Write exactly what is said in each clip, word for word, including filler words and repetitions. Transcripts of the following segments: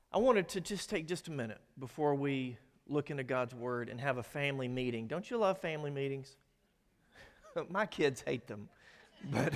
I wanted to just take just a minute before we look into God's Word and have a family meeting. Don't you love family meetings? My kids hate them, but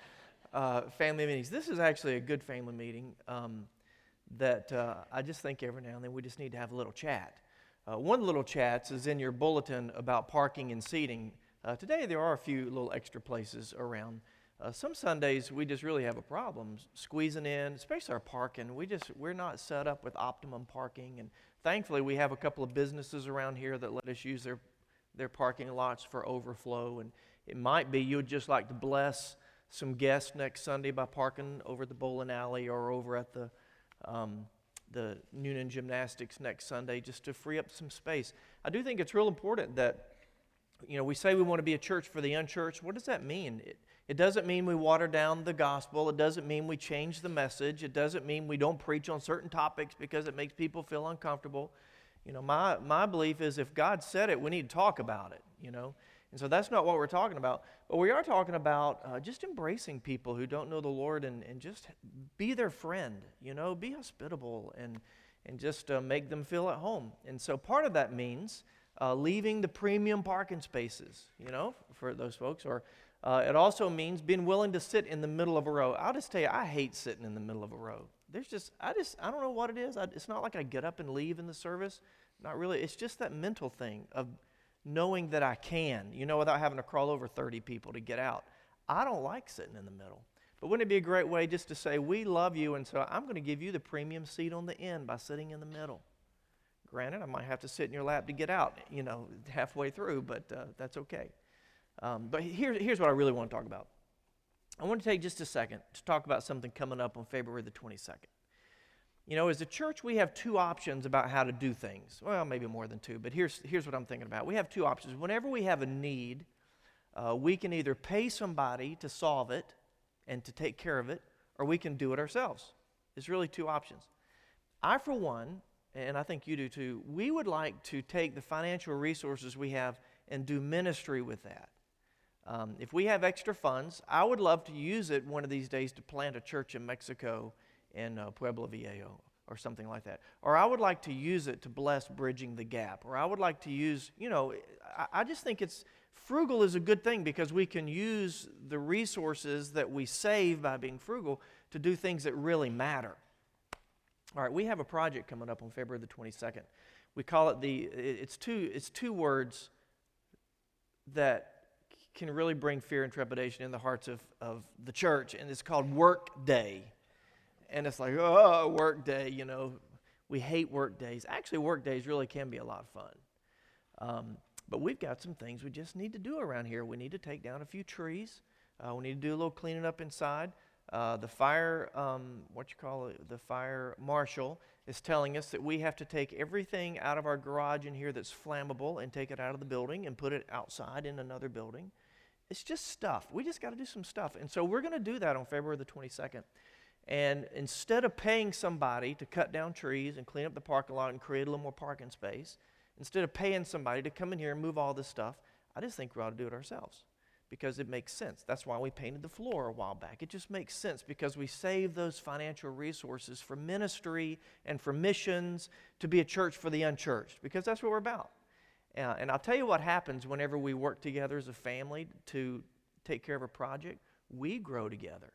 uh, family meetings. This is actually a good family meeting um, that uh, I just think every now and then we just need to have a little chat. Uh, one of the little chats is in your bulletin about parking and seating. Uh, today there are a few little extra places around. Uh, some Sundays we just really have a problem squeezing in, especially our parking. We just we're not set up with optimum parking, and thankfully we have a couple of businesses around here that let us use their their parking lots for overflow. And it might be you would just like to bless some guests next Sunday by parking over at the bowling alley or over at the um, the Noonan Gymnastics next Sunday, just to free up some space. I do think it's real important that, you know, we say we want to be a church for the unchurched. What does that mean? It, it doesn't mean we water down the gospel. It doesn't mean we change the message. It doesn't mean we don't preach on certain topics because it makes people feel uncomfortable. You know, my, my belief is if God said it, we need to talk about it, you know. And so that's not what we're talking about. But we are talking about uh, just embracing people who don't know the Lord and, and just be their friend, you know, be hospitable and, and just uh, make them feel at home. And so part of that means uh, leaving the premium parking spaces, you know, for those folks. Or uh, it also means being willing to sit in the middle of a row. I'll just tell you, I hate sitting in the middle of a row. There's just, I just, I don't know what it is. I, it's not like I get up and leave in the service. Not really. It's just that mental thing of knowing that I can, you know, without having to crawl over thirty people to get out. I don't like sitting in the middle. But wouldn't it be a great way just to say, we love you, and so I'm going to give you the premium seat on the end by sitting in the middle. Granted, I might have to sit in your lap to get out, you know, halfway through, but uh, that's okay. Um, but here, here's what I really want to talk about. I want to take just a second to talk about something coming up on February the twenty-second. You know, as a church, we have two options about how to do things. Well, maybe more than two, but here's, here's what I'm thinking about. We have two options. Whenever we have a need, uh, we can either pay somebody to solve it and to take care of it, or we can do it ourselves. There's really two options. I, for one, and I think you do too, we would like to take the financial resources we have and do ministry with that. Um, if we have extra funds, I would love to use it one of these days to plant a church in Mexico, in uh, Pueblo Viejo or something like that. Or I would like to use it to bless Bridging the Gap. Or I would like to use, you know, I, I just think it's, frugal is a good thing because we can use the resources that we save by being frugal to do things that really matter. All right, we have a project coming up on February the twenty-second. We call it the, it's two, it's two words that can really bring fear and trepidation in the hearts of, of the church, and it's called Work Day. And it's like, oh, work day, you know. We hate work days. Actually, work days really can be a lot of fun. Um, but we've got some things we just need to do around here. We need to take down a few trees. Uh, we need to do a little cleaning up inside. Uh, the fire, um, what you call it, the fire marshal is telling us that we have to take everything out of our garage in here that's flammable and take it out of the building and put it outside in another building. It's just stuff. We just got to do some stuff. And so we're going to do that on February the twenty-second. And instead of paying somebody to cut down trees and clean up the parking lot and create a little more parking space, instead of paying somebody to come in here and move all this stuff, I just think we ought to do it ourselves because it makes sense. That's why we painted the floor a while back. It just makes sense because we save those financial resources for ministry and for missions to be a church for the unchurched because that's what we're about. Uh, and I'll tell you what happens whenever we work together as a family to take care of a project. We grow together.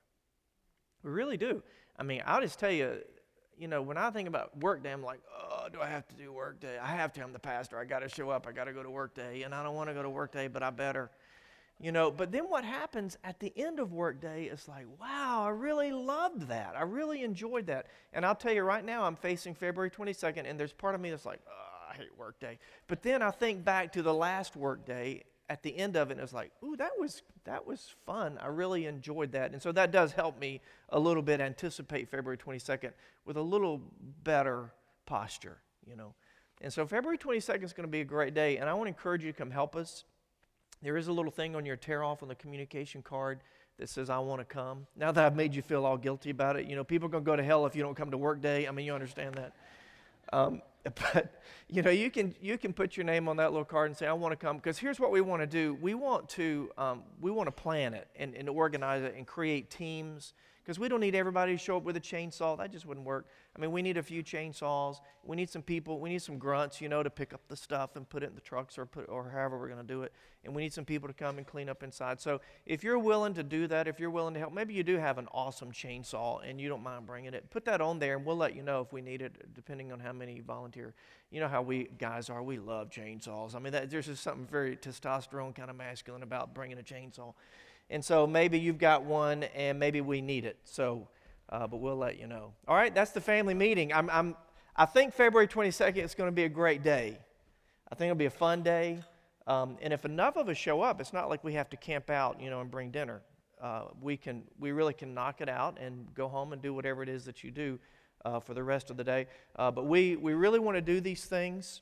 We really do. I mean, I'll just tell you, you know, when I think about work day, I'm like, oh, do I have to do work day? I have to. I'm the pastor. I got to show up. I got to go to work day. And I don't want to go to work day, but I better. You know, but then what happens at the end of work day is like, wow, I really loved that. I really enjoyed that. And I'll tell you right now, I'm facing February twenty-second, and there's part of me that's like, oh, I hate work day. But then I think back to the last work day at the end of it, and it's like, ooh, that was that was fun. I really enjoyed that. And so that does help me a little bit anticipate February twenty-second with a little better posture, you know. And so February twenty-second is going to be a great day, and I want to encourage you to come help us. There is a little thing on your tear-off on the communication card that says, I want to come. Now that I've made you feel all guilty about it, you know, people are going to go to hell if you don't come to work day. I mean, you understand that. Um, but, you know, you can you can put your name on that little card and say, I want to come. Because here's what we want to do. We want to um, we want to plan it and, and organize it and create teams, Because we don't need everybody to show up with a chainsaw. That just wouldn't work. I mean, we need a few chainsaws. We need some people. We need some grunts, you know, to pick up the stuff and put it in the trucks or put or however we're going to do it. And we need some people to come and clean up inside. So if you're willing to do that, if you're willing to help, maybe you do have an awesome chainsaw and you don't mind bringing it. Put that on there, and we'll let you know if we need it, depending on how many volunteer. You know how we guys are. We love chainsaws. I mean, that, there's just something very testosterone kind of masculine about bringing a chainsaw. And so maybe you've got one, and maybe we need it. So, uh, but we'll let you know. All right, that's the family meeting. I'm, I'm, I think February twenty-second is going to be a great day. I think it'll be a fun day. Um, and if enough of us show up, it's not like we have to camp out, you know, and bring dinner. Uh, we can, we really can knock it out and go home and do whatever it is that you do uh, for the rest of the day. Uh, but we, we really want to do these things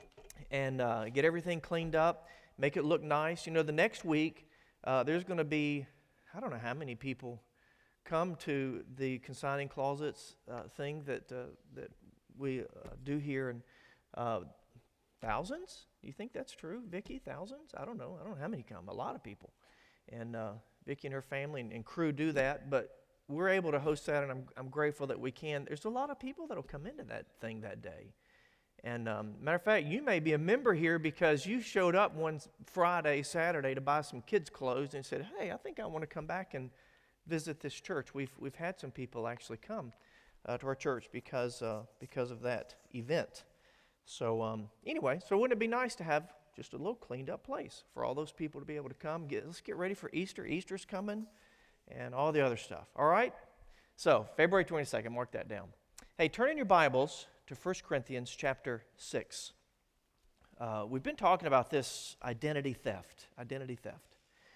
and uh, get everything cleaned up, make it look nice. You know, the next week, Uh, there's going to be, I don't know how many people come to the consigning closets uh, thing that uh, that we uh, do here, and uh, thousands. Do you think that's true, Vicki? Thousands? I don't know. I don't know how many come. A lot of people, and uh, Vicki and her family and, and crew do that. But we're able to host that, and I'm I'm grateful that we can. There's a lot of people that'll come into that thing that day. And um, matter of fact, you may be a member here because you showed up one Friday, Saturday to buy some kids' clothes and said, "Hey, I think I want to come back and visit this church." We've we've had some people actually come uh, to our church because uh, because of that event. So um, anyway, so wouldn't it be nice to have just a little cleaned up place for all those people to be able to come? Get let's get ready for Easter. Easter's coming, and all the other stuff. All right. So February twenty-second, mark that down. Hey, turn in your Bibles to First Corinthians chapter six. Uh, we've been talking about this identity theft, identity theft.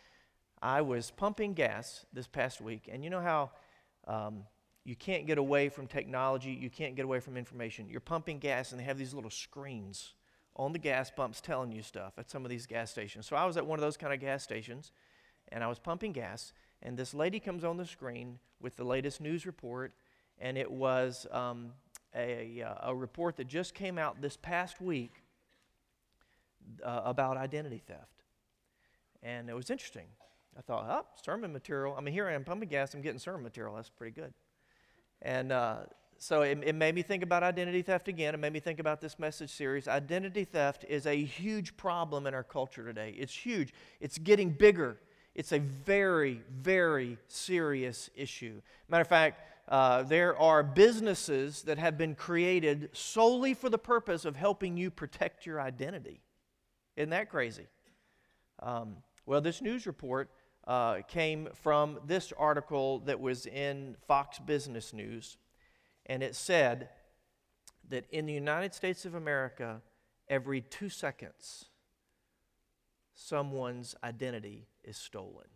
I was pumping gas this past week, and you know how um, you can't get away from technology, you can't get away from information. You're pumping gas, and they have these little screens on the gas pumps telling you stuff at some of these gas stations. So I was at one of those kind of gas stations, and I was pumping gas, and this lady comes on the screen with the latest news report, and it was um, a, a report that just came out this past week uh, about identity theft. And it was interesting. I thought, oh, sermon material. I mean, here I am pumping gas, I'm getting sermon material. That's pretty good. And uh, so it, it made me think about identity theft again. It made me think about this message series. Identity theft is a huge problem in our culture today. It's huge. It's getting bigger. It's a very, very serious issue. Matter of fact, uh, there are businesses that have been created solely for the purpose of helping you protect your identity. Isn't that crazy? Um, well, this news report uh, came from this article that was in Fox Business News, and it said that in the United States of America, every two seconds, someone's identity is stolen.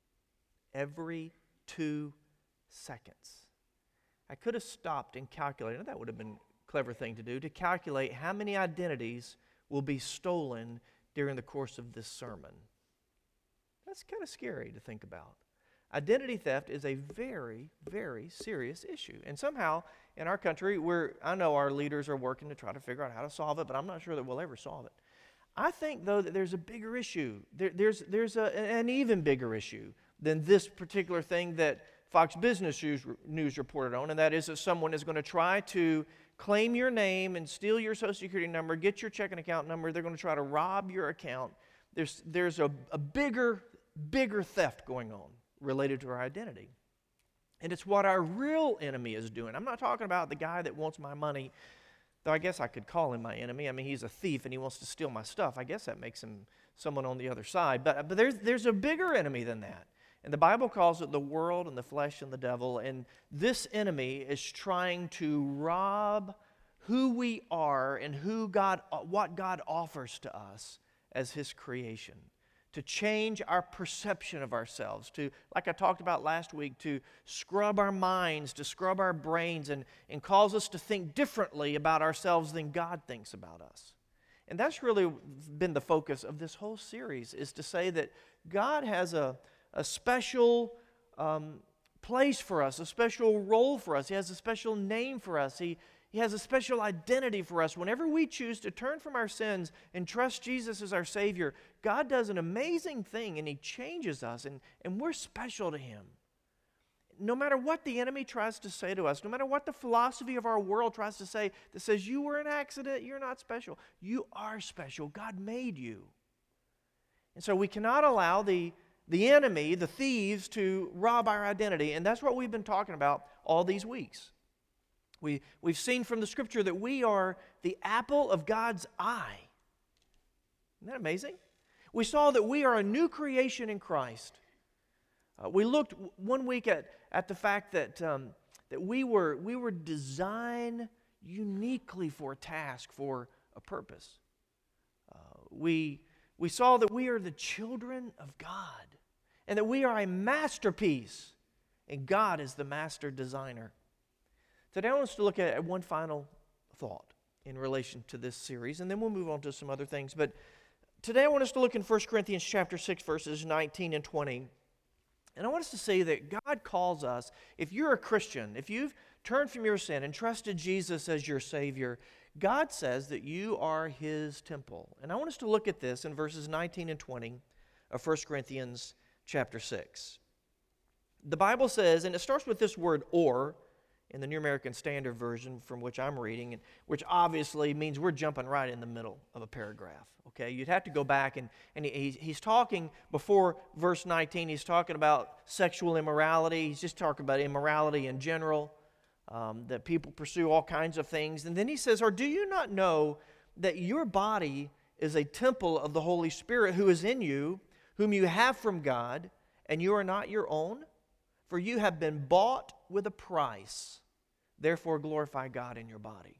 Every two seconds. I could have stopped and calculated. That would have been a clever thing to do, to calculate how many identities will be stolen during the course of this sermon. That's kind of scary to think about. Identity theft is a very, very serious issue. And somehow in our country, we're, I know our leaders are working to try to figure out how to solve it, but I'm not sure that we'll ever solve it. I think, though, that there's a bigger issue. There, there's there's a, an even bigger issue than this particular thing that Fox Business News, News reported on, and that is that someone is going to try to claim your name and steal your Social Security number, get your checking account number. They're going to try to rob your account. There's, there's a, a bigger, bigger theft going on related to our identity. And it's what our real enemy is doing. I'm not talking about the guy that wants my money, though I guess I could call him my enemy. I mean, he's a thief and he wants to steal my stuff. I guess that makes him someone on the other side. But, but there's, there's a bigger enemy than that. And the Bible calls it the world and the flesh and the devil. And this enemy is trying to rob who we are and who God, what God offers to us as His creation. To change our perception of ourselves, to, like I talked about last week, to scrub our minds, to scrub our brains, and, and cause us to think differently about ourselves than God thinks about us. And that's really been the focus of this whole series, is to say that God has a, a special um, place for us, a special role for us. He has a special name for us. He He has a special identity for us. Whenever we choose to turn from our sins and trust Jesus as our Savior, God does an amazing thing, and He changes us, and, and we're special to Him. no matter what the enemy tries to say to us, no matter what the philosophy of our world tries to say that says you were an accident, you're not special. You are special. God made you. And so we cannot allow the, the enemy, the thieves, to rob our identity. And that's what we've been talking about all these weeks. We, we've seen from the Scripture that we are the apple of God's eye. Isn't that amazing? We saw that we are a new creation in Christ. Uh, we looked one week at, at the fact that, um, that we were, we were designed uniquely for a task, for a purpose. Uh, we, we saw that we are the children of God and that we are a masterpiece and God is the master designer. Today I want us to look at one final thought in relation to this series, and then we'll move on to some other things. But today I want us to look in First Corinthians chapter six, verses nineteen and twenty. And I want us to say that God calls us, if you're a Christian, if you've turned from your sin and trusted Jesus as your Savior, God says that you are His temple. And I want us to look at this in verses nineteen and twenty of First Corinthians chapter six. The Bible says, and it starts with this word or, in the New American Standard Version from which I'm reading, which obviously means we're jumping right in the middle of a paragraph. Okay, you'd have to go back, and, and he, he's talking, before verse nineteen, he's talking about sexual immorality. He's just talking about immorality in general, um, that people pursue all kinds of things. And then he says, or do you not know that your body is a temple of the Holy Spirit who is in you, whom you have from God, and you are not your own? For you have been bought with a price. Therefore glorify God in your body.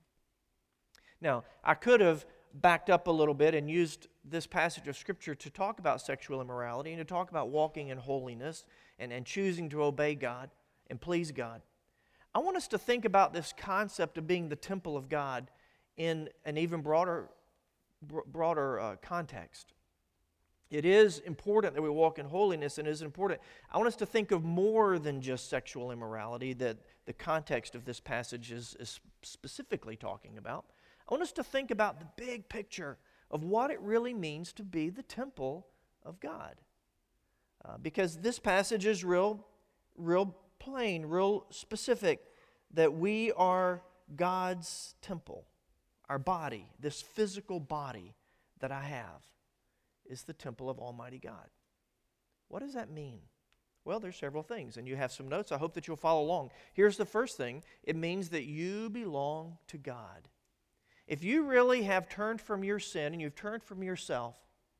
Now, I could have backed up a little bit and used this passage of Scripture to talk about sexual immorality and to talk about walking in holiness and, and choosing to obey God and please God. I want us to think about this concept of being the temple of God in an even broader, broader uh, context. It is important that we walk in holiness, and it is important. I want us to think of more than just sexual immorality that the context of this passage is, is specifically talking about. I want us to think about the big picture of what it really means to be the temple of God. Uh, because this passage is real, real plain, real specific, that we are God's temple. Our body, this physical body that I have, is the temple of Almighty God. What does that mean? Well, there's several things, and you have some notes. I hope that you'll follow along. Here's the first thing. It means that you belong to God. If you really have turned from your sin and you've turned from yourself,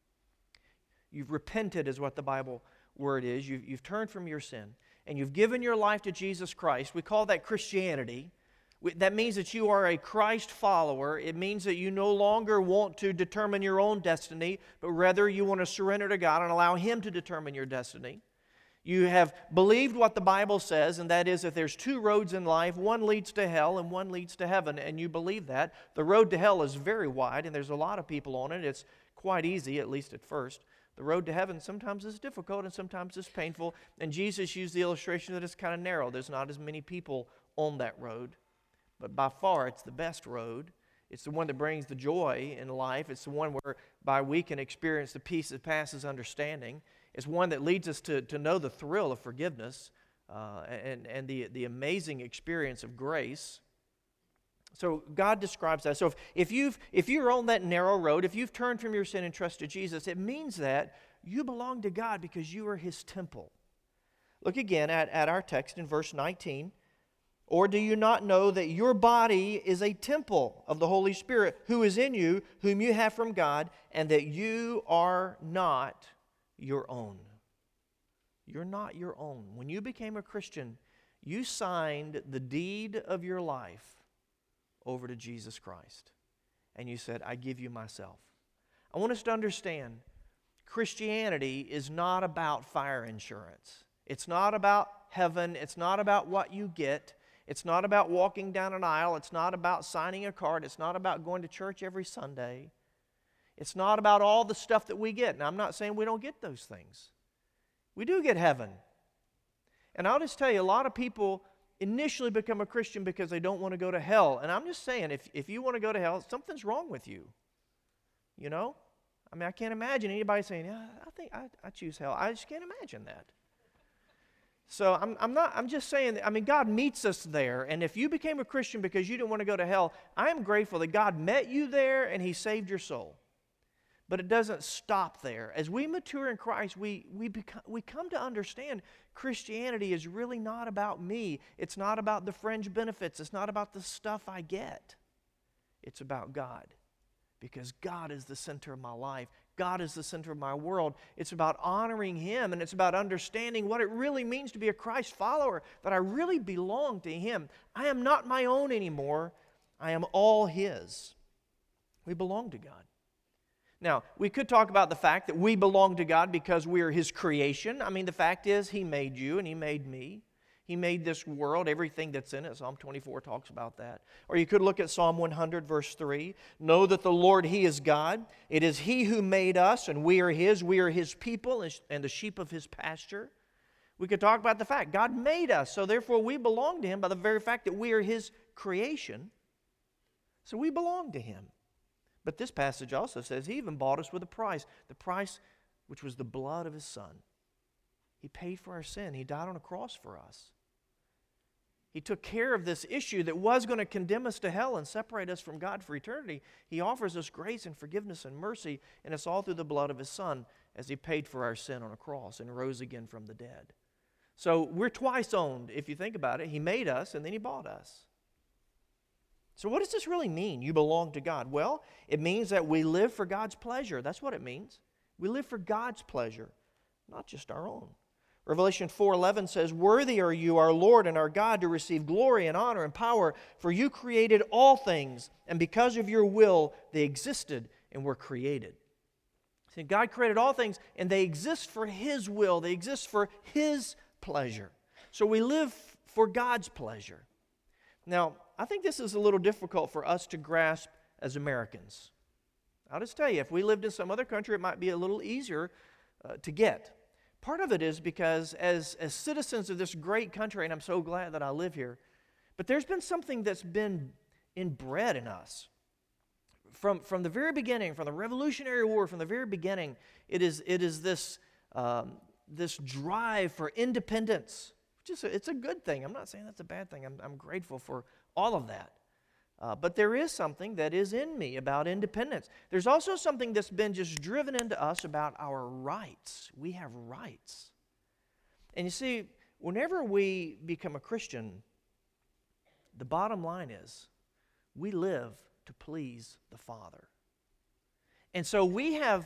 you've repented is what the Bible word is, you've, you've turned from your sin, and you've given your life to Jesus Christ, we call that Christianity. That means that you are a Christ follower. It means that you no longer want to determine your own destiny, but rather you want to surrender to God and allow Him to determine your destiny. You have believed what the Bible says, and that is that there's two roads in life. One leads to hell and one leads to heaven, and you believe that. The road to hell is very wide, and there's a lot of people on it. It's quite easy, at least at first. The road to heaven sometimes is difficult and sometimes is painful, and Jesus used the illustration that it's kind of narrow. There's not as many people on that road. But by far, it's the best road. It's the one that brings the joy in life. It's the one whereby we can experience the peace that passes understanding. It's one that leads us to, to know the thrill of forgiveness uh, and, and the, the amazing experience of grace. So God describes that. So if, if, you've, if you're on that narrow road, if you've turned from your sin and trusted Jesus, it means that you belong to God because you are His temple. Look again at, at our text in verse nineteen. Or do you not know that your body is a temple of the Holy Spirit who is in you, whom you have from God, and that you are not your own? You're not your own. When you became a Christian, you signed the deed of your life over to Jesus Christ. And you said, I give you myself. I want us to understand, Christianity is not about fire insurance. It's not about heaven. It's not about what you get. It's not about walking down an aisle. It's not about signing a card. It's not about going to church every Sunday. It's not about all the stuff that we get. Now, I'm not saying we don't get those things. We do get heaven. And I'll just tell you, a lot of people initially become a Christian because they don't want to go to hell. And I'm just saying, if, if you want to go to hell, something's wrong with you. You know? I mean, I can't imagine anybody saying, yeah, I think I, I choose hell. I just can't imagine that. So I'm, I'm not, I'm just saying, that, I mean, God meets us there. And if you became a Christian because you didn't want to go to hell, I am grateful that God met you there and He saved your soul. But it doesn't stop there. As we mature in Christ, we, we, become, we come to understand Christianity is really not about me. It's not about the fringe benefits. It's not about the stuff I get. It's about God. Because God is the center of my life. God is the center of my world. It's about honoring Him, and it's about understanding what it really means to be a Christ follower, that I really belong to Him. I am not my own anymore. I am all His. We belong to God. Now, we could talk about the fact that we belong to God because we are His creation. I mean, the fact is He made you and He made me. He made this world, everything that's in it. Psalm twenty-four talks about that. Or you could look at Psalm one hundred, verse three. Know that the Lord, He is God. It is He who made us, and we are His. We are His people and the sheep of His pasture. We could talk about the fact God made us, so therefore we belong to Him by the very fact that we are His creation. So we belong to Him. But this passage also says He even bought us with a price, the price which was the blood of His Son. He paid for our sin. He died on a cross for us. He took care of this issue that was going to condemn us to hell and separate us from God for eternity. He offers us grace and forgiveness and mercy, and it's all through the blood of His Son as He paid for our sin on a cross and rose again from the dead. So we're twice owned, if you think about it. He made us, and then He bought us. So what does this really mean, you belong to God? Well, it means that we live for God's pleasure. That's what it means. We live for God's pleasure, not just our own. Revelation four eleven says, "Worthy are you, our Lord and our God, to receive glory and honor and power, for you created all things, and because of your will they existed and were created." See, God created all things, and they exist for His will. They exist for His pleasure. So we live for God's pleasure. Now, I think this is a little difficult for us to grasp as Americans. I'll just tell you, if we lived in some other country, it might be a little easier uh, to get. Part of it is because as, as citizens of this great country, and I'm so glad that I live here, but there's been something that's been inbred in us. From, from the very beginning, from the Revolutionary War, from the very beginning, it is, it is this, um, this drive for independence. Which is a, it's a good thing. I'm not saying that's a bad thing. I'm, I'm grateful for all of that. Uh, but there is something that is in me about independence. There's also something that's been just driven into us about our rights. We have rights. And you see, whenever we become a Christian, the bottom line is we live to please the Father. And so we have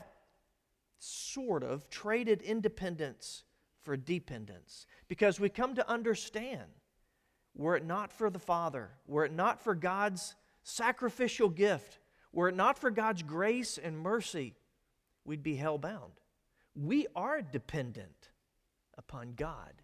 sort of traded independence for dependence because we come to understand, were it not for the Father, were it not for God's sacrificial gift, were it not for God's grace and mercy, we'd be hell-bound. We are dependent upon God.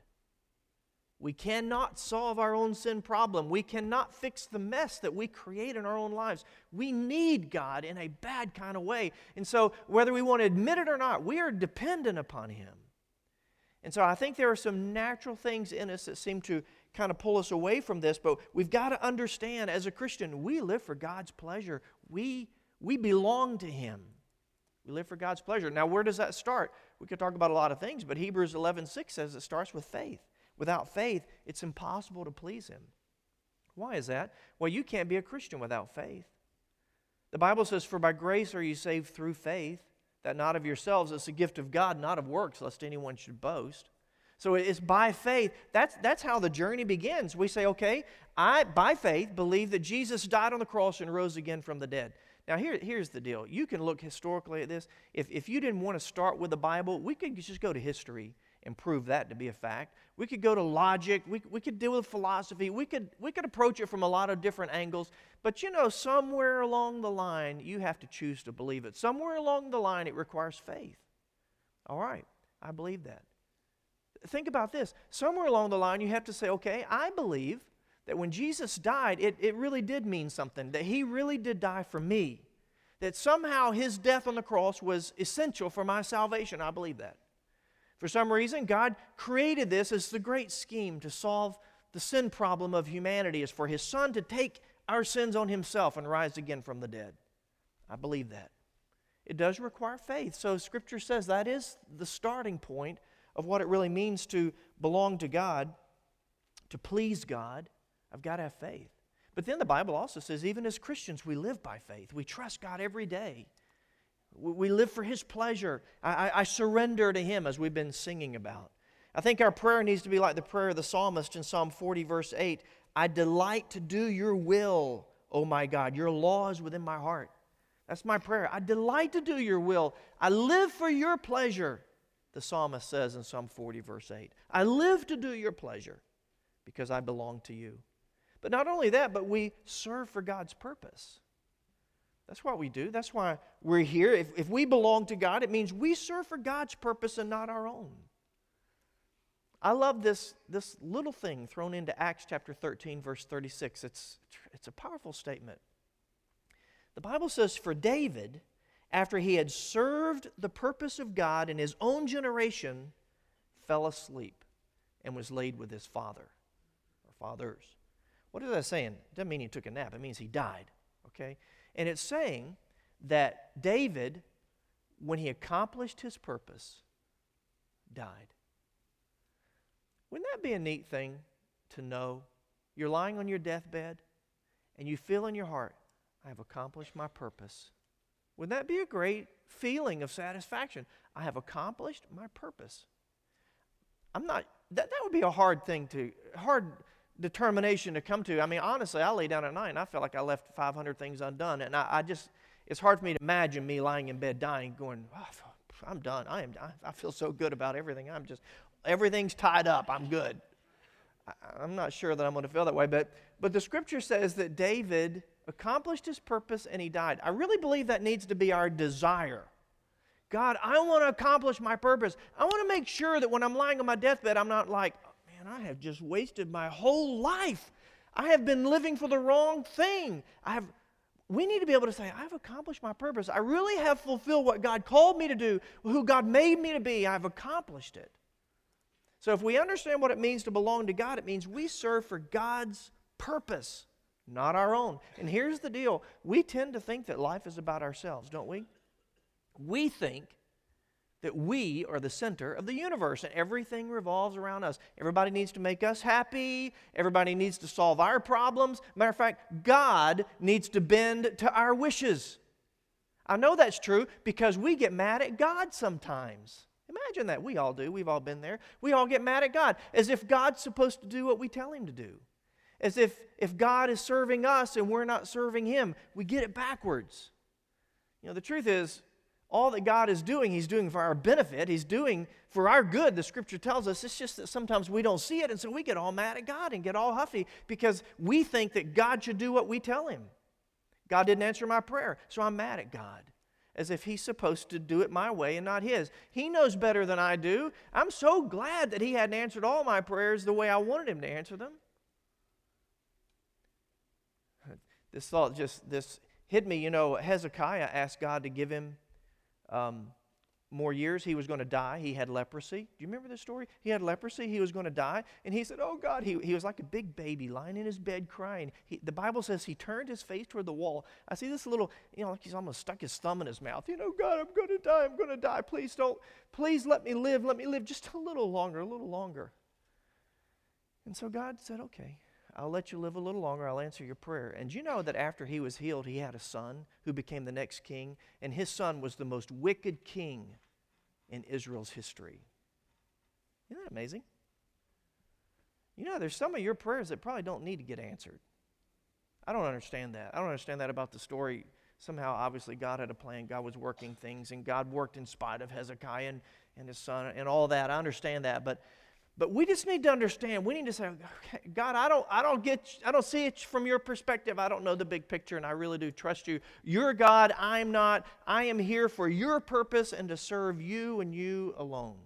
We cannot solve our own sin problem. We cannot fix the mess that we create in our own lives. We need God in a bad kind of way. And so whether we want to admit it or not, we are dependent upon Him. And so I think there are some natural things in us that seem to kind of pull us away from this, but we've got to understand as a Christian, we live for God's pleasure. We, we belong to Him. We live for God's pleasure. Now, where does that start? We could talk about a lot of things, but Hebrews eleven six says it starts with faith. Without faith, it's impossible to please Him. Why is that? Well, you can't be a Christian without faith. The Bible says, "For by grace are you saved through faith, that not of yourselves, it's a gift of God, not of works, lest anyone should boast." So it's by faith. That's, that's how the journey begins. We say, okay, I, by faith, believe that Jesus died on the cross and rose again from the dead. Now, here, here's the deal. You can look historically at this. If, if you didn't want to start with the Bible, we could just go to history and prove that to be a fact. We could go to logic. We, we could deal with philosophy. We could, we could approach it from a lot of different angles. But, you know, somewhere along the line, you have to choose to believe it. Somewhere along the line, it requires faith. All right, I believe that. Think about this. Somewhere along the line, you have to say, okay, I believe that when Jesus died, it, it really did mean something, that He really did die for me, that somehow His death on the cross was essential for my salvation. I believe that. For some reason, God created this as the great scheme to solve the sin problem of humanity, is for His Son to take our sins on Himself and rise again from the dead. I believe that. It does require faith. So Scripture says that is the starting point of what it really means to belong to God, to please God, I've got to have faith. But then the Bible also says even as Christians we live by faith. We trust God every day. We live for His pleasure. I, I, I surrender to Him, as we've been singing about. I think our prayer needs to be like the prayer of the psalmist in Psalm forty, verse eight. I delight to do your will, O my God. Your law is within my heart. That's my prayer. I delight to do your will. I live for your pleasure, the psalmist says in Psalm forty, verse eight. I live to do your pleasure because I belong to you. But not only that, but we serve for God's purpose. That's what we do. That's why we're here. If, if we belong to God, it means we serve for God's purpose and not our own. I love this, this little thing thrown into Acts chapter thirteen, verse thirty-six. It's, it's a powerful statement. The Bible says, for David, after he had served the purpose of God in his own generation, fell asleep and was laid with his father, or fathers. What is that saying? It doesn't mean he took a nap. It means he died, okay? And it's saying that David, when he accomplished his purpose, died. Wouldn't that be a neat thing to know? You're lying on your deathbed and you feel in your heart, I have accomplished my purpose. Wouldn't that be a great feeling of satisfaction? I have accomplished my purpose. I'm not, that, that would be a hard thing to, hard determination to come to. I mean, honestly, I lay down at night and I feel like I left five hundred things undone. And I, I just, it's hard for me to imagine me lying in bed dying going, oh, I'm done. I am. I feel so good about everything. I'm just, everything's tied up. I'm good. I, I'm not sure that I'm going to feel that way. But, but the Scripture says that David accomplished his purpose and he died. I really believe that needs to be our desire. God, I want to accomplish my purpose. I want to make sure that when I'm lying on my deathbed, I'm not like, man, I have just wasted my whole life. I have been living for the wrong thing. I have. We need to be able to say, I've accomplished my purpose. I really have fulfilled what God called me to do, who God made me to be. I've accomplished it. So if we understand what it means to belong to God, it means we serve for God's purpose, not our own. And here's the deal. We tend to think that life is about ourselves, don't we? We think that we are the center of the universe and everything revolves around us. Everybody needs to make us happy. Everybody needs to solve our problems. Matter of fact, God needs to bend to our wishes. I know that's true because we get mad at God sometimes. Imagine that. We all do. We've all been there. We all get mad at God as if God's supposed to do what we tell Him to do. As if, if God is serving us and we're not serving Him. We get it backwards. You know, the truth is, all that God is doing, He's doing for our benefit. He's doing for our good, the Scripture tells us. It's just that sometimes we don't see it, and so we get all mad at God and get all huffy because we think that God should do what we tell Him. God didn't answer my prayer, so I'm mad at God, as if He's supposed to do it my way and not His. He knows better than I do. I'm so glad that He hadn't answered all my prayers the way I wanted Him to answer them. This thought just, this hit me. You know, Hezekiah asked God to give him Um, more years. He was going to die. He had leprosy. Do you remember this story? He had leprosy. He was going to die. And he said, oh God, he, he was like a big baby lying in his bed crying. He, the Bible says he turned his face toward the wall. I see this little, you know, like he's almost stuck his thumb in his mouth. You know, God, I'm going to die. I'm going to die. Please don't, please let me live. Let me live just a little longer, a little longer. And so God said, okay, I'll let you live a little longer. I'll answer your prayer. And you know that after he was healed, he had a son who became the next king. And his son was the most wicked king in Israel's history. Isn't that amazing? You know, there's some of your prayers that probably don't need to get answered. I don't understand that. I don't understand that about the story. Somehow, obviously, God had a plan. God was working things. And God worked in spite of Hezekiah and, and his son and all that. I understand that. But But we just need to understand. We need to say, okay, God, I don't, I don't get, I don't see it from your perspective. I don't know the big picture, and I really do trust you. You're God. I'm not. I am here for your purpose and to serve you and you alone.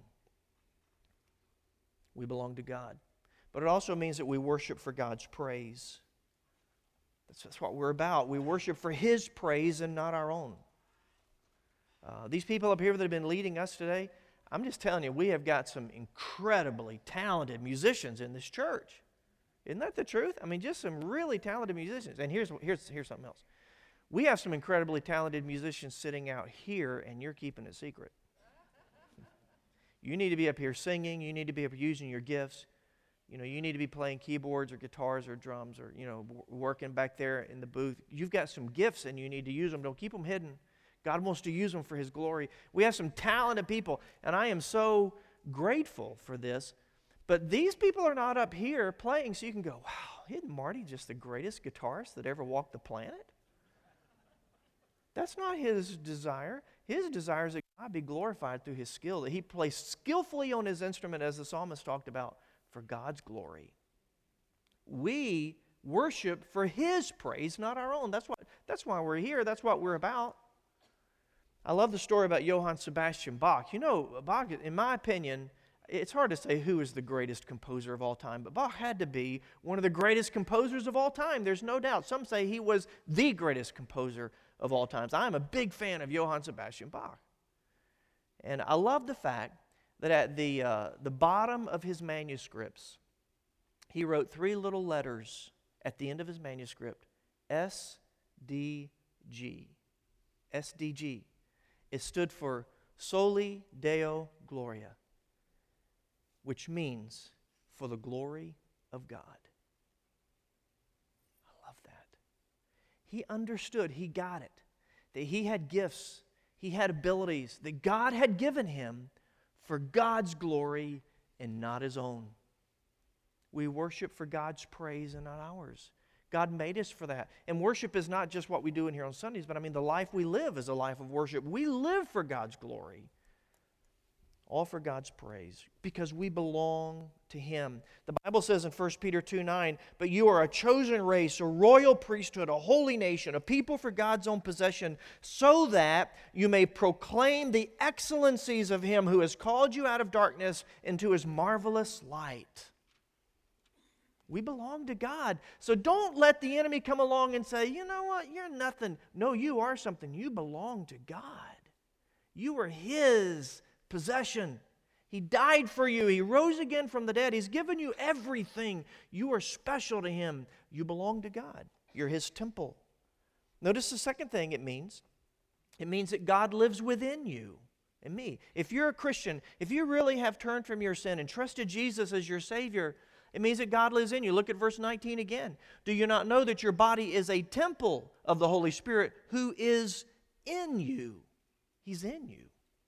We belong to God, but it also means that we worship for God's praise. That's, that's what we're about. We worship for His praise and not our own. Uh, these people up here that have been leading us today, I'm just telling you, we have got some incredibly talented musicians in this church. Isn't that the truth? I mean, just some really talented musicians. And here's, here's, here's something else. We have some incredibly talented musicians sitting out here, and you're keeping it secret. You need to be up here singing. You need to be up here using your gifts. You know, you need to be playing keyboards or guitars or drums or, you know, w- working back there in the booth. You've got some gifts and you need to use them. Don't keep them hidden. God wants to use them for His glory. We have some talented people, and I am so grateful for this. But these people are not up here playing so you can go, wow, isn't Marty just the greatest guitarist that ever walked the planet? That's not his desire. His desire is that God be glorified through his skill, that he plays skillfully on his instrument, as the psalmist talked about, for God's glory. We worship for his praise, not our own. That's what, that's why we're here. That's what we're about. I love the story about Johann Sebastian Bach. You know, Bach, in my opinion, it's hard to say who is the greatest composer of all time, but Bach had to be one of the greatest composers of all time. There's no doubt. Some say he was the greatest composer of all times. I'm a big fan of Johann Sebastian Bach. And I love the fact that at the, uh, the bottom of his manuscripts, he wrote three little letters at the end of his manuscript, S D G. S D G. It stood for Soli Deo Gloria, which means for the glory of God. I love that. He understood, he got it, that he had gifts, he had abilities that God had given him for God's glory and not his own. We worship for God's praise and not ours. God made us for that. And worship is not just what we do in here on Sundays, but I mean the life we live is a life of worship. We live for God's glory. All for God's praise, because we belong to Him. The Bible says in First Peter two nine, but you are a chosen race, a royal priesthood, a holy nation, a people for God's own possession, so that you may proclaim the excellencies of Him who has called you out of darkness into His marvelous light. We belong to God. So don't let the enemy come along and say, you know what, you're nothing. No, you are something. You belong to God. You are His possession. He died for you. He rose again from the dead. He's given you everything. You are special to Him. You belong to God. You're His temple. Notice the second thing it means. It means that God lives within you and me. If you're a Christian, if you really have turned from your sin and trusted Jesus as your Savior, it means that God lives in you. Look at verse nineteen again. Do you not know that your body is a temple of the Holy Spirit who is in you? He's in you.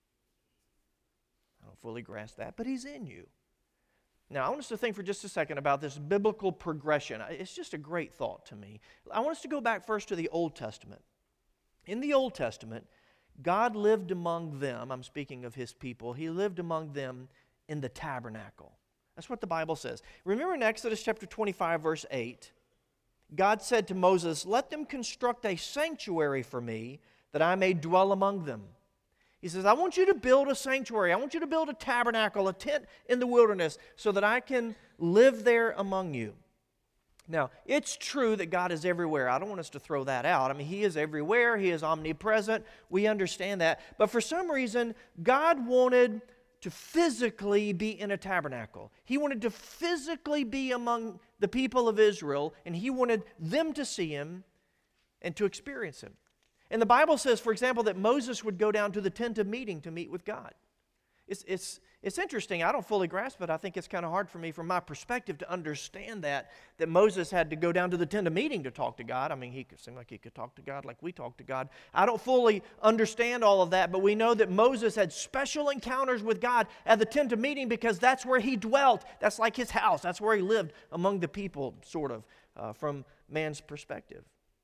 I don't fully grasp that, but He's in you. Now, I want us to think for just a second about this biblical progression. It's just a great thought to me. I want us to go back first to the Old Testament. In the Old Testament, God lived among them. I'm speaking of His people. He lived among them in the tabernacle. That's what the Bible says. Remember in Exodus chapter twenty-five, verse eight, God said to Moses, let them construct a sanctuary for me that I may dwell among them. He says, I want you to build a sanctuary. I want you to build a tabernacle, a tent in the wilderness, so that I can live there among you. Now, it's true that God is everywhere. I don't want us to throw that out. I mean, He is everywhere. He is omnipresent. We understand that. But for some reason, God wanted to physically be in a tabernacle. He wanted to physically be among the people of Israel, and He wanted them to see Him and to experience Him. And the Bible says, for example, that Moses would go down to the tent of meeting to meet with God. It's, it's, it's interesting. I don't fully grasp it. I think it's kind of hard for me from my perspective to understand that, that Moses had to go down to the tent of meeting to talk to God. I mean, he could seem like he could talk to God like we talk to God. I don't fully understand all of that, but we know that Moses had special encounters with God at the tent of meeting because that's where he dwelt. That's like his house. That's where he lived among the people, sort of, uh, from man's perspective.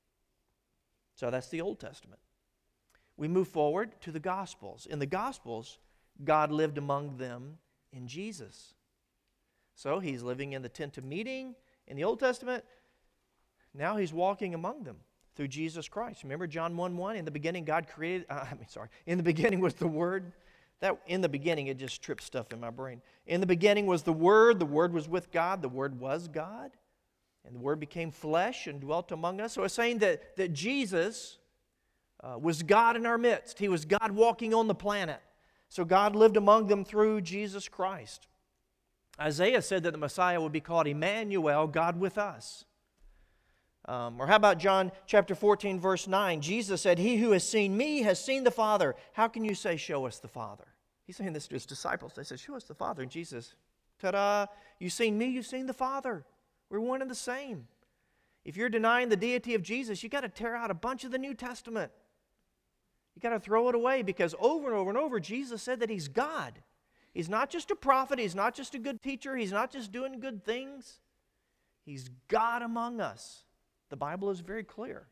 So that's the Old Testament. We move forward to the Gospels. In the Gospels, God lived among them in Jesus. So He's living in the tent of meeting in the Old Testament. Now He's walking among them through Jesus Christ. Remember John one one? In the beginning, God created, uh, I mean, sorry, in the beginning was the Word. That in the beginning, it just tripped stuff in my brain. In the beginning was the Word. The Word was with God. The Word was God. And the Word became flesh and dwelt among us. So it's saying that, that Jesus uh, was God in our midst. He was God walking on the planet. So God lived among them through Jesus Christ. Isaiah said that the Messiah would be called Emmanuel, God with us. Um, or how about John chapter fourteen, verse nine? Jesus said, he who has seen me has seen the Father. How can you say, show us the Father? He He's saying this to his disciples. They said, show us the Father. And Jesus, ta-da, you've seen me, you've seen the Father. We're one and the same. If you're denying the deity of Jesus, you got to tear out a bunch of the New Testament. You got to throw it away because over and over and over, Jesus said that He's God. He's not just a prophet. He's not just a good teacher. He's not just doing good things. He's God among us. The Bible is very clear.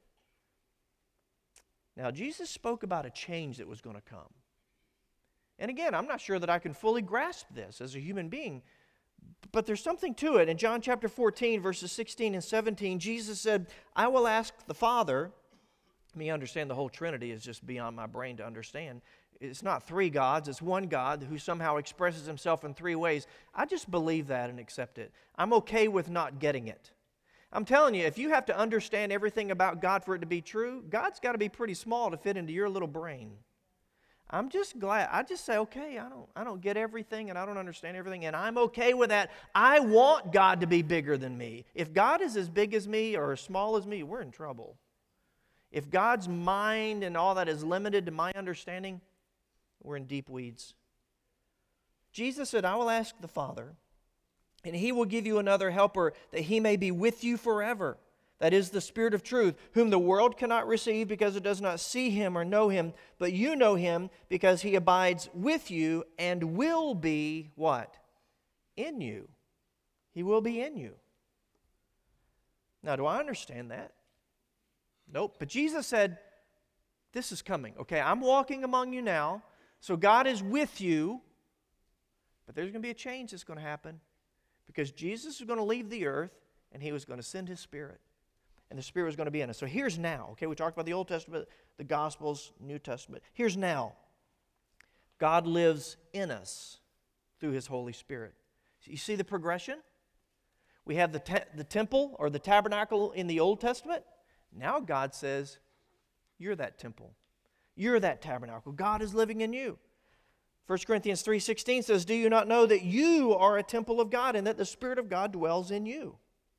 Now, Jesus spoke about a change that was going to come. And again, I'm not sure that I can fully grasp this as a human being, but there's something to it. In John chapter fourteen, verses sixteen and seventeen, Jesus said, I will ask the Father. I mean, understand the whole Trinity is just beyond my brain to understand. It's not three gods, it's one God who somehow expresses Himself in three ways. I just believe that and accept it. I'm okay with not getting it. I'm telling you, if you have to understand everything about God for it to be true, God's got to be pretty small to fit into your little brain. I'm just glad. I just say, okay, I don't, I don't get everything and I don't understand everything, and I'm okay with that. I want God to be bigger than me. If God is as big as me or as small as me, we're in trouble. If God's mind and all that is limited to my understanding, we're in deep weeds. Jesus said, I will ask the Father, and He will give you another helper, that He may be with you forever. That is the Spirit of truth, whom the world cannot receive because it does not see Him or know Him. But you know Him because He abides with you and will be what? In you. He will be in you. Now, do I understand that? Nope. But Jesus said, this is coming. Okay, I'm walking among you now. So God is with you. But there's going to be a change that's going to happen. Because Jesus is going to leave the earth and He was going to send His Spirit. And the Spirit is going to be in us. So here's now. Okay, we talked about the Old Testament, the Gospels, New Testament. Here's now. God lives in us through His Holy Spirit. You see the progression? We have the, te- the temple or the tabernacle in the Old Testament. Now God says, you're that temple. You're that tabernacle. God is living in you. First Corinthians three sixteen says, do you not know that you are a temple of God and that the Spirit of God dwells in you?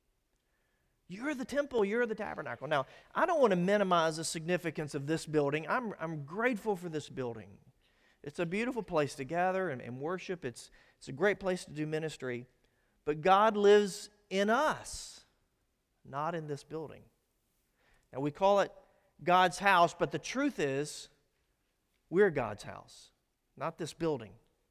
You're the temple, you're the tabernacle. Now, I don't want to minimize the significance of this building. I'm, I'm grateful for this building. It's a beautiful place to gather and, and worship. It's, it's a great place to do ministry. But God lives in us, not in this building. Now, we call it God's house, but the truth is, we're God's house, not this building.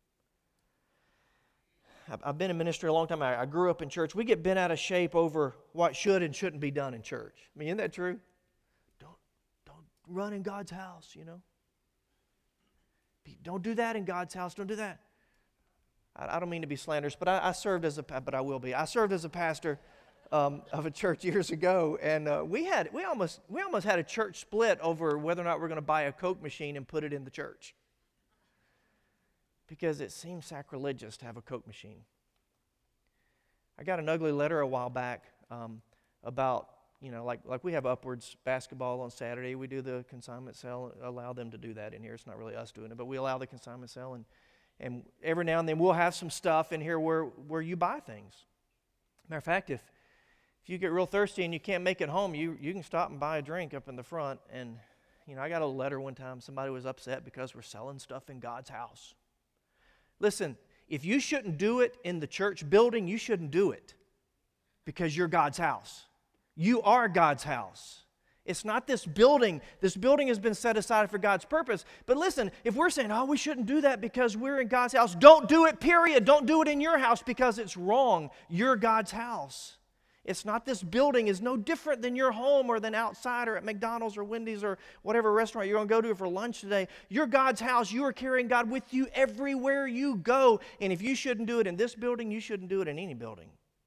I've been in ministry a long time. I grew up in church. We get bent out of shape over what should and shouldn't be done in church. I mean, isn't that true? Don't, don't run in God's house, you know. Don't do that in God's house. Don't do that. I, I don't mean to be slanderous, but I, I served as a, but I will be. I served as a pastor um, of a church years ago, and uh, we had, we almost, we almost had a church split over whether or not we're going to buy a Coke machine and put it in the church. Because it seems sacrilegious to have a Coke machine. I got an ugly letter a while back um, about, you know, like like we have Upwards basketball on Saturday. We do the consignment sale, allow them to do that in here. It's not really us doing it, but we allow the consignment sale. And, and every now and then we'll have some stuff in here where, where you buy things. Matter of fact, if, if you get real thirsty and you can't make it home, you, you can stop and buy a drink up in the front. And, you know, I got a letter one time. Somebody was upset because we're selling stuff in God's house. Listen, if you shouldn't do it in the church building, you shouldn't do it because you're God's house. You are God's house. It's not this building. This building has been set aside for God's purpose. But listen, if we're saying, oh, we shouldn't do that because we're in God's house, don't do it, period. Don't do it in your house because it's wrong. You're God's house. It's not this building is no different than your home or than outside or at McDonald's or Wendy's or whatever restaurant you're going to go to for lunch today. You're God's house. You are carrying God with you everywhere you go. And if you shouldn't do it in this building, you shouldn't do it in any building.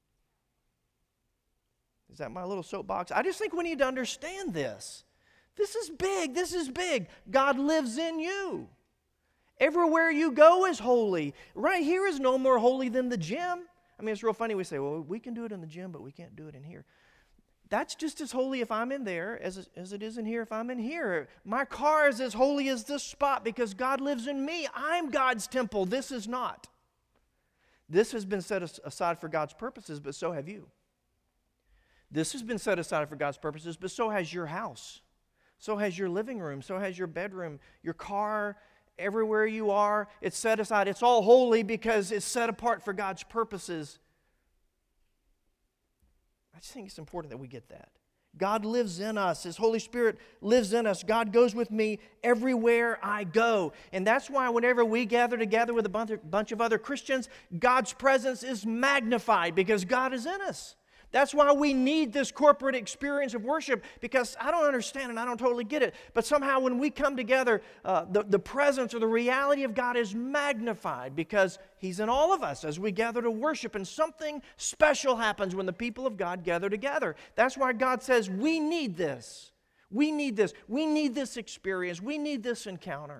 Is that my little soapbox? I just think we need to understand this. This is big. This is big. God lives in you. Everywhere you go is holy. Right here is no more holy than the gym. I mean, it's real funny. We say, well, we can do it in the gym, but we can't do it in here. That's just as holy if I'm in there as, as it is in here if I'm in here. My car is as holy as this spot because God lives in me. I'm God's temple. This is not. This has been set aside for God's purposes, but so have you. This has been set aside for God's purposes, but so has your house. So has your living room. So has your bedroom, your car, everywhere you are. It's set aside. It's all holy because it's set apart for God's purposes. I just think it's important that we get that. God lives in us. His Holy Spirit lives in us. God goes with me everywhere I go. And that's why whenever we gather together with a bunch of, bunch of other Christians, God's presence is magnified because God is in us. That's why we need this corporate experience of worship, because I don't understand and I don't totally get it. But somehow when we come together, uh, the, the presence or the reality of God is magnified because He's in all of us as we gather to worship. And something special happens when the people of God gather together. That's why God says we need this. We need this. We need this experience. We need this encounter.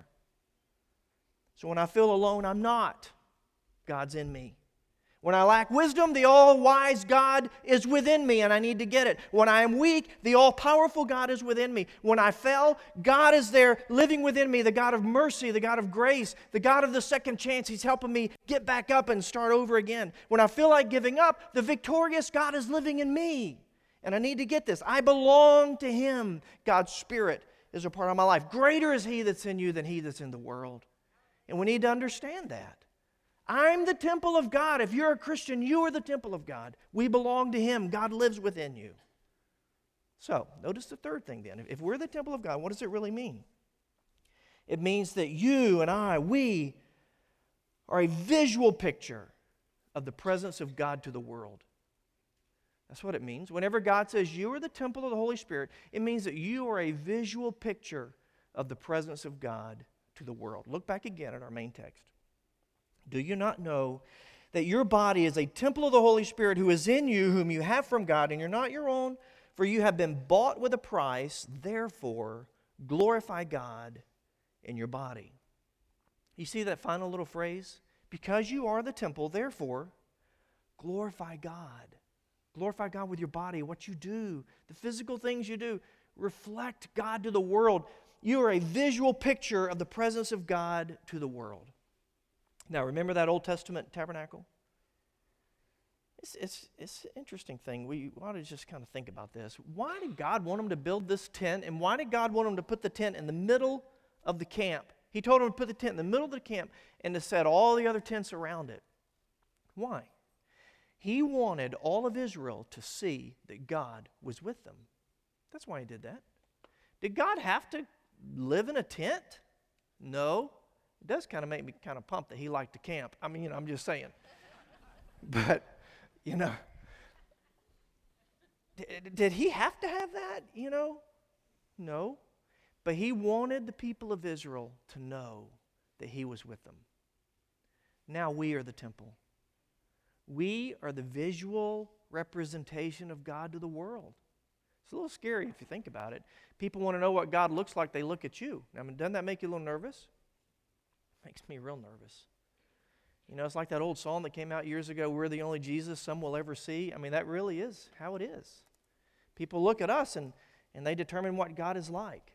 So when I feel alone, I'm not. God's in me. When I lack wisdom, the all-wise God is within me, and I need to get it. When I am weak, the all-powerful God is within me. When I fell, God is there living within me, the God of mercy, the God of grace, the God of the second chance. He's helping me get back up and start over again. When I feel like giving up, the victorious God is living in me, and I need to get this. I belong to Him. God's Spirit is a part of my life. Greater is He that's in you than he that's in the world. And we need to understand that. I'm the temple of God. If you're a Christian, you are the temple of God. We belong to Him. God lives within you. So, notice the third thing then. If we're the temple of God, what does it really mean? It means that you and I, we are a visual picture of the presence of God to the world. That's what it means. Whenever God says you are the temple of the Holy Spirit, it means that you are a visual picture of the presence of God to the world. Look back again at our main text. Do you not know that your body is a temple of the Holy Spirit who is in you, whom you have from God, and you're not your own, for you have been bought with a price. Therefore, glorify God in your body. You see that final little phrase? Because you are the temple, therefore, glorify God. Glorify God with your body, what you do, the physical things you do. Reflect God to the world. You are a visual picture of the presence of God to the world. Now, remember that Old Testament tabernacle? It's, it's, it's an interesting thing. We ought to just kind of think about this. Why did God want them to build this tent, and why did God want them to put the tent in the middle of the camp? He told them to put the tent in the middle of the camp and to set all the other tents around it. Why? He wanted all of Israel to see that God was with them. That's why He did that. Did God have to live in a tent? No. It does kind of make me kind of pumped that He liked to camp. I mean, you know, I'm just saying. But, you know, did, did He have to have that, you know? No. But He wanted the people of Israel to know that He was with them. Now we are the temple. We are the visual representation of God to the world. It's a little scary if you think about it. People want to know what God looks like, they look at you. I mean, doesn't that make you a little nervous? Makes me real nervous. You know, it's like that old song that came out years ago, we're the only Jesus some will ever see. I mean, that really is how it is. People look at us and, and they determine what God is like.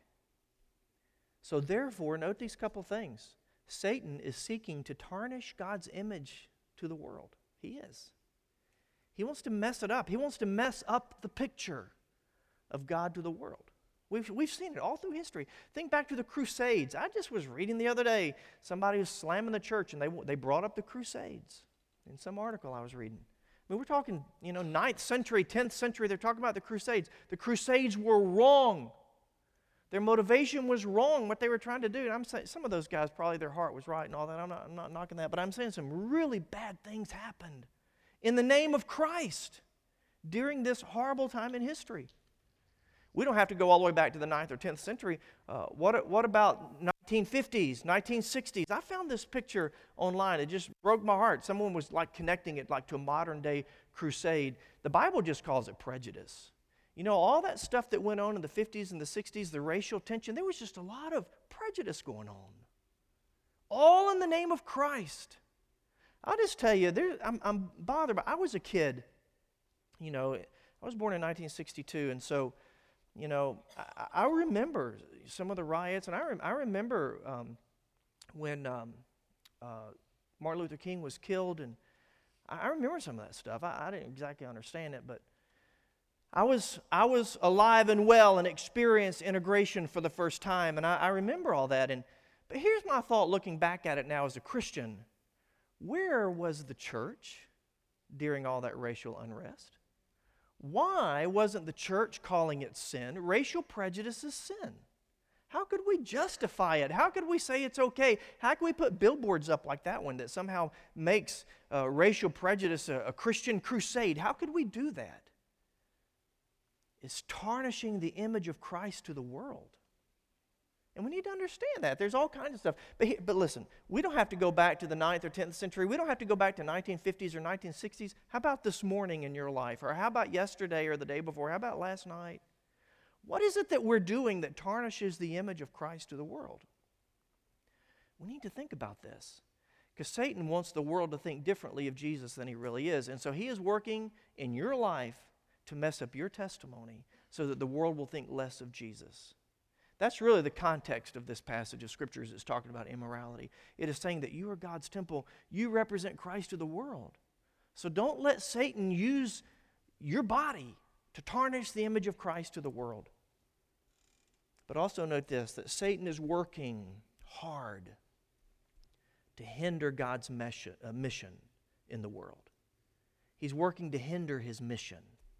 So therefore, note these couple things. Satan is seeking to tarnish God's image to the world. He is. He wants to mess it up. He wants to mess up the picture of God to the world. We've, we've seen it all through history. Think back to the Crusades. I just was reading the other day, somebody was slamming the church, and they, they brought up the Crusades in some article I was reading. I mean, we're talking, you know, ninth century, tenth century, they're talking about the Crusades. The Crusades were wrong. Their motivation was wrong, what they were trying to do. And I'm saying, some of those guys, probably their heart was right and all that. I'm not, I'm not knocking that, but I'm saying some really bad things happened in the name of Christ during this horrible time in history. We don't have to go all the way back to the ninth or tenth century. Uh, what, what about nineteen fifties, nineteen sixties? I found this picture online. It just broke my heart. Someone was like connecting it like to a modern day crusade. The Bible just calls it prejudice. You know, all that stuff that went on in the fifties and the sixties, the racial tension, there was just a lot of prejudice going on. All in the name of Christ. I'll just tell you, there, I'm, I'm bothered. But I was a kid. You know, I was born in nineteen sixty-two, and so... You know, I, I remember some of the riots, and I, rem, I remember um, when um, uh, Martin Luther King was killed, and I, I remember some of that stuff. I, I didn't exactly understand it, but I was I was alive and well and experienced integration for the first time, and I, I remember all that. And But here's my thought looking back at it now as a Christian. Where was the church during all that racial unrest? Why wasn't the church calling it sin? Racial prejudice is sin. How could we justify it? How could we say it's okay? How could we put billboards up like that one that somehow makes uh, racial prejudice a, a Christian crusade? How could we do that? It's tarnishing the image of Christ to the world. And we need to understand that. There's all kinds of stuff. But, he, but listen, we don't have to go back to the ninth or tenth century. We don't have to go back to nineteen fifties or nineteen sixties. How about this morning in your life? Or how about yesterday or the day before? How about last night? What is it that we're doing that tarnishes the image of Christ to the world? We need to think about this. Because Satan wants the world to think differently of Jesus than he really is. And so he is working in your life to mess up your testimony so that the world will think less of Jesus. That's really the context of this passage of Scriptures. It's talking about immorality. It is saying that you are God's temple. You represent Christ to the world. So don't let Satan use your body to tarnish the image of Christ to the world. But also note this, that Satan is working hard to hinder God's mission in the world. He's working to hinder his mission.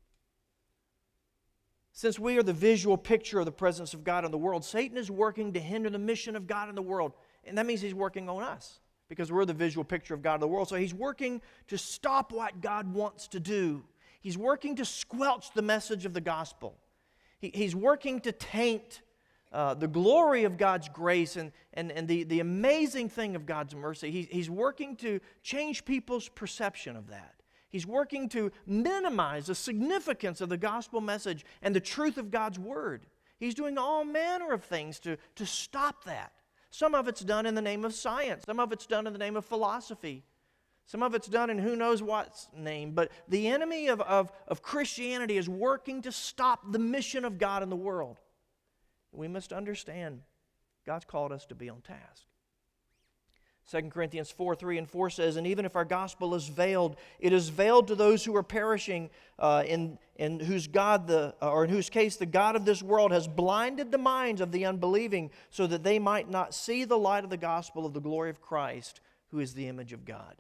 Since we are the visual picture of the presence of God in the world, Satan is working to hinder the mission of God in the world. And that means he's working on us because we're the visual picture of God in the world. So he's working to stop what God wants to do. He's working to squelch the message of the gospel. He, he's working to taint uh, the glory of God's grace and, and, and the, the amazing thing of God's mercy. He, he's working to change people's perception of that. He's working to minimize the significance of the gospel message and the truth of God's word. He's doing all manner of things to, to stop that. Some of it's done in the name of science. Some of it's done in the name of philosophy. Some of it's done in who knows what's name. But the enemy of, of, of Christianity is working to stop the mission of God in the world. We must understand God's called us to be on task. Second Corinthians four, three and four says, and even if our gospel is veiled, it is veiled to those who are perishing, uh, in, in whose God the, or in whose case the God of this world has blinded the minds of the unbelieving so that they might not see the light of the gospel of the glory of Christ, who is the image of God.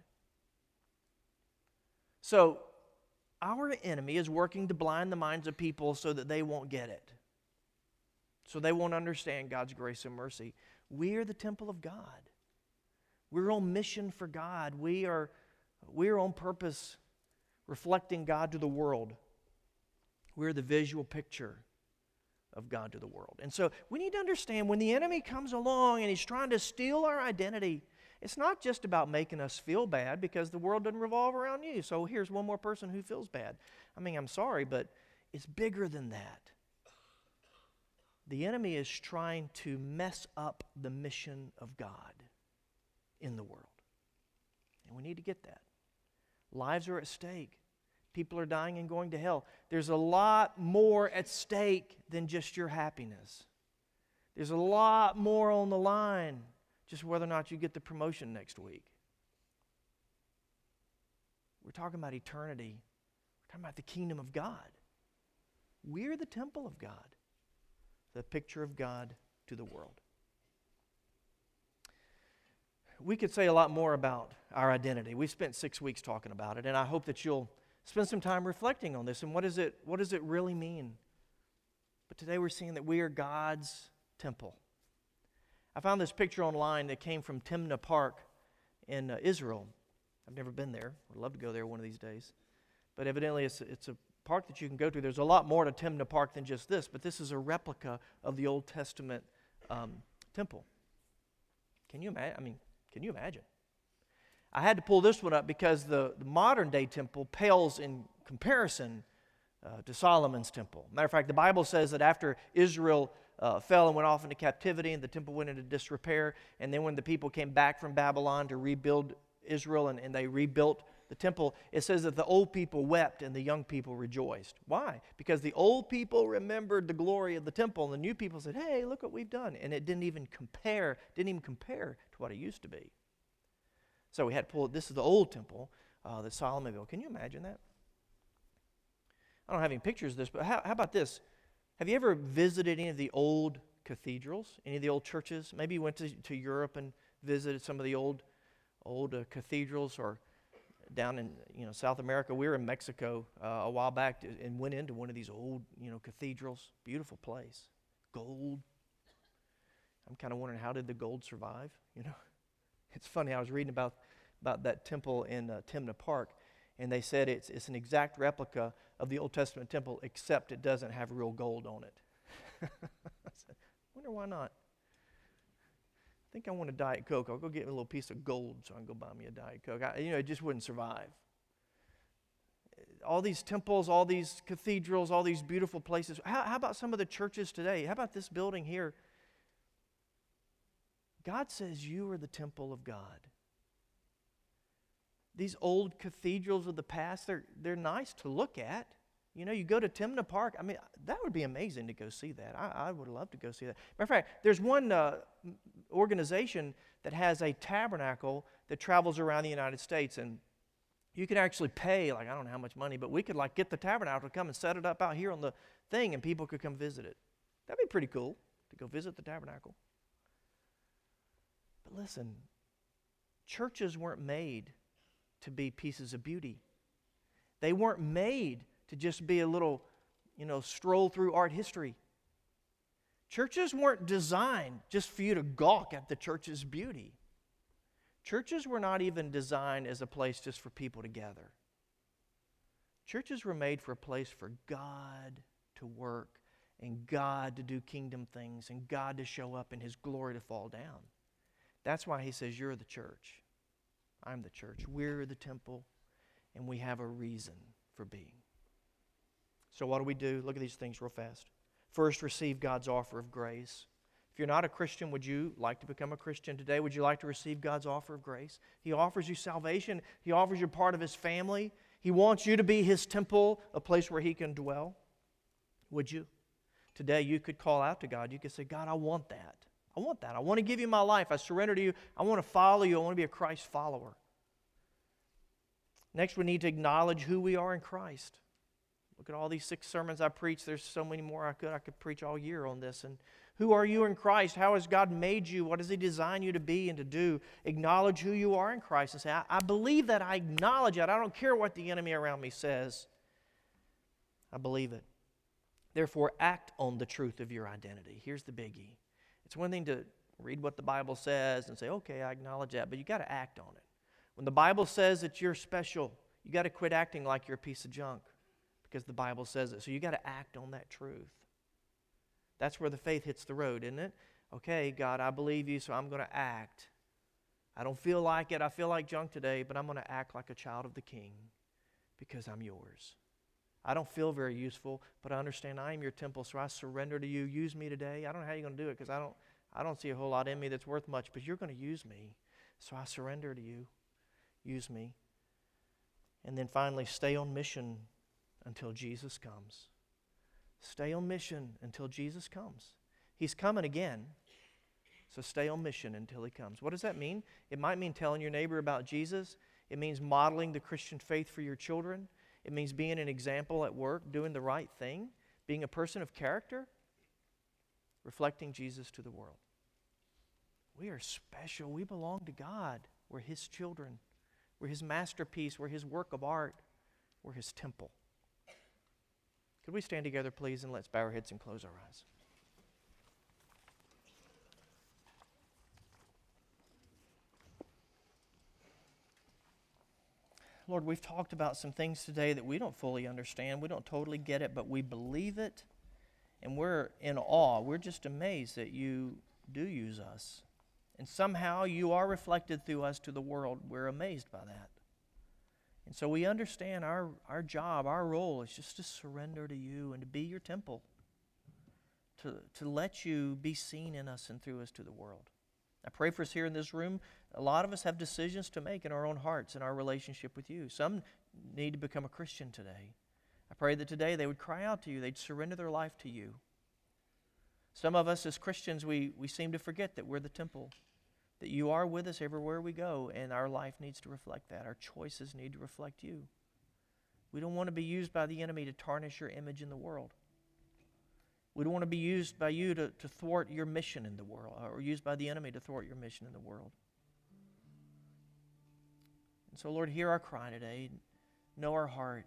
So, our enemy is working to blind the minds of people so that they won't get it. So they won't understand God's grace and mercy. We are the temple of God. We're on mission for God. We are, we are on purpose reflecting God to the world. We're the visual picture of God to the world. And so we need to understand when the enemy comes along and he's trying to steal our identity, it's not just about making us feel bad because the world doesn't revolve around you. So here's one more person who feels bad. I mean, I'm sorry, but it's bigger than that. The enemy is trying to mess up the mission of God in the world. And we need to get that. Lives are at stake. People are dying and going to hell. There's a lot more at stake than just your happiness. There's a lot more on the line, just whether or not you get the promotion next week. We're talking about eternity. We're talking about the kingdom of God. We're the temple of God, the picture of God to the world. We could say a lot more about our identity. We've spent six weeks talking about it, and I hope that you'll spend some time reflecting on this and what, is it, what does it really mean? But today we're seeing that we are God's temple. I found this picture online that came from Timna Park in uh, Israel. I've never been there. Would love to go there one of these days. But evidently it's, it's a park that you can go to. There's a lot more to Timna Park than just this, but this is a replica of the Old Testament um, temple. Can you imagine? I mean, can you imagine? I had to pull this one up because the, the modern day temple pales in comparison uh, to Solomon's temple. Matter of fact, the Bible says that after Israel uh, fell and went off into captivity and the temple went into disrepair, and then when the people came back from Babylon to rebuild Israel and, and they rebuilt the temple, it says that the old people wept and the young people rejoiced. Why? Because the old people remembered the glory of the temple and the new people said, hey, look what we've done. And it didn't even compare, didn't even compare to what it used to be. So we had to pull it. This is the old temple uh, that Solomon built. Can you imagine that? I don't have any pictures of this, but how, how about this? Have you ever visited any of the old cathedrals? Any of the old churches? Maybe you went to, to Europe and visited some of the old old uh, cathedrals, or down in you know South America. We were in Mexico uh, a while back to, and went into one of these old you know cathedrals. Beautiful place, gold. I'm kind of wondering, how did the gold survive? You know, it's funny. I was reading about about that temple in uh, Temna Park, and they said it's it's an exact replica of the Old Testament temple, except it doesn't have real gold on it. I said, wonder why not. I think I want a Diet Coke. I'll go get me a little piece of gold so I can go buy me a Diet Coke. I, you know, it just wouldn't survive. All these temples, all these cathedrals, all these beautiful places. How, how about some of the churches today? How about this building here? God says you are the temple of God. These old cathedrals of the past, they're, they're nice to look at. You know, you go to Temna Park. I mean, that would be amazing to go see that. I, I would love to go see that. Matter of fact, there's one uh, organization that has a tabernacle that travels around the United States, and you can actually pay, like, I don't know how much money, but we could, like, get the tabernacle to come and set it up out here on the thing, and people could come visit it. That'd be pretty cool to go visit the tabernacle. But listen, churches weren't made to be pieces of beauty. They weren't made to just be a little, you know, stroll through art history. Churches weren't designed just for you to gawk at the church's beauty. Churches were not even designed as a place just for people to gather. Churches were made for a place for God to work, and God to do kingdom things, and God to show up and His glory to fall down. That's why He says, you're the church. I'm the church. We're the temple, and we have a reason for being. So what do we do? Look at these things real fast. First, receive God's offer of grace. If you're not a Christian, would you like to become a Christian today? Would you like to receive God's offer of grace? He offers you salvation. He offers you part of His family. He wants you to be His temple, a place where He can dwell. Would you? Today, you could call out to God. You could say, God, I want that. I want that. I want to give you my life. I surrender to you. I want to follow you. I want to be a Christ follower. Next, we need to acknowledge who we are in Christ. Look at all these six sermons I preached. There's so many more I could. I could preach all year on this. And who are you in Christ? How has God made you? What does He design you to be and to do? Acknowledge who you are in Christ and say, I, I believe that. I acknowledge it. I don't care what the enemy around me says. I believe it. Therefore, act on the truth of your identity. Here's the biggie. It's one thing to read what the Bible says and say, okay, I acknowledge that, but you got to act on it. When the Bible says that you're special, you got to quit acting like you're a piece of junk, because the Bible says it. So you got to act on that truth. That's where the faith hits the road, isn't it? Okay, God, I believe you, so I'm going to act. I don't feel like it. I feel like junk today, but I'm going to act like a child of the King because I'm yours. I don't feel very useful, but I understand I am your temple, so I surrender to you. Use me today. I don't know how you're going to do it, because I don't, I don't see a whole lot in me that's worth much, but you're going to use me, so I surrender to you. Use me. And then finally, stay on mission until Jesus comes. Stay on mission until Jesus comes. He's coming again, so stay on mission until He comes. What does that mean? It might mean telling your neighbor about Jesus. It means modeling the Christian faith for your children. It means being an example at work, doing the right thing, being a person of character, reflecting Jesus to the world. We are special. We belong to God. We're His children. We're His masterpiece. We're His work of art. We're His temple. Could we stand together, please, and let's bow our heads and close our eyes. Lord, we've talked about some things today that we don't fully understand. We don't totally get it, but we believe it, and we're in awe. We're just amazed that you do use us. And somehow you are reflected through us to the world. We're amazed by that. And so we understand our, our job, our role is just to surrender to you and to be your temple, to, to let you be seen in us and through us to the world. I pray for us here in this room. A lot of us have decisions to make in our own hearts in our relationship with you. Some need to become a Christian today. I pray that today they would cry out to you. They'd surrender their life to you. Some of us as Christians, we, we seem to forget that we're the temple, that you are with us everywhere we go, and our life needs to reflect that. Our choices need to reflect you. We don't want to be used by the enemy to tarnish your image in the world. We don't want to be used by you to, to thwart your mission in the world, or used by the enemy to thwart your mission in the world. And so, Lord, hear our cry today. Know our heart.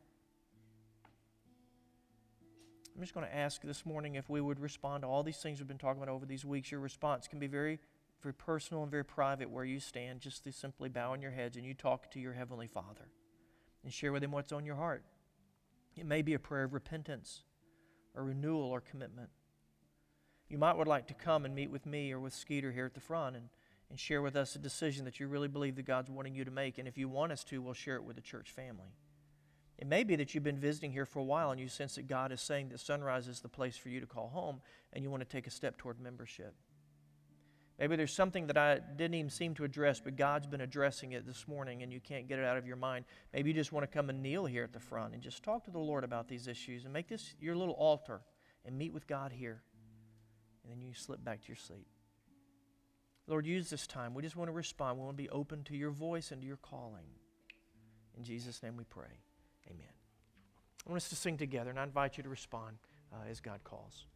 I'm just going to ask this morning if we would respond to all these things we've been talking about over these weeks. Your response can be very, very personal and very private where you stand, just to simply bow in your heads and you talk to your Heavenly Father and share with Him what's on your heart. It may be a prayer of repentance or renewal or commitment. You might would like to come and meet with me or with Skeeter here at the front and, and share with us a decision that you really believe that God's wanting you to make. And if you want us to, we'll share it with the church family. It may be that you've been visiting here for a while and you sense that God is saying that Sunrise is the place for you to call home and you want to take a step toward membership. Maybe there's something that I didn't even seem to address, but God's been addressing it this morning and you can't get it out of your mind. Maybe you just want to come and kneel here at the front and just talk to the Lord about these issues and make this your little altar and meet with God here. And then you slip back to your seat. Lord, use this time. We just want to respond. We want to be open to your voice and to your calling. In Jesus' name we pray. Amen. I want us to sing together, and I invite you to respond uh, as God calls.